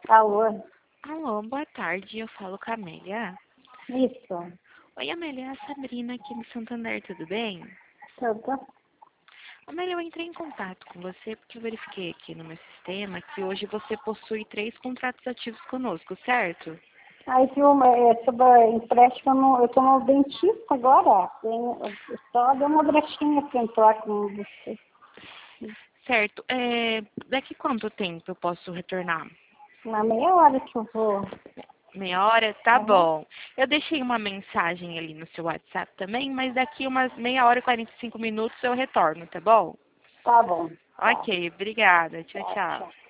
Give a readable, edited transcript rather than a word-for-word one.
Alô? Alô, boa tarde. Eu falo com a Amélia. Isso. Oi, Amélia, é a Sabrina aqui do Santander, tudo bem? Tudo? Amélia, eu entrei em contato com você porque eu verifiquei aqui no meu sistema que hoje você possui 3 contratos ativos conosco, certo? Aí, viu, sobre empréstimo, eu tô no dentista agora. Só deu uma brechinha para entrar com você. Certo. Daqui quanto tempo eu posso retornar? Na meia hora que eu vou. Meia hora? Tá Aham. bom. Eu deixei uma mensagem ali no seu WhatsApp também, mas daqui umas meia hora e 45 minutos eu retorno, tá bom? Tá bom. Tá. Ok, obrigada. Tchau, Tá, tchau. tchau.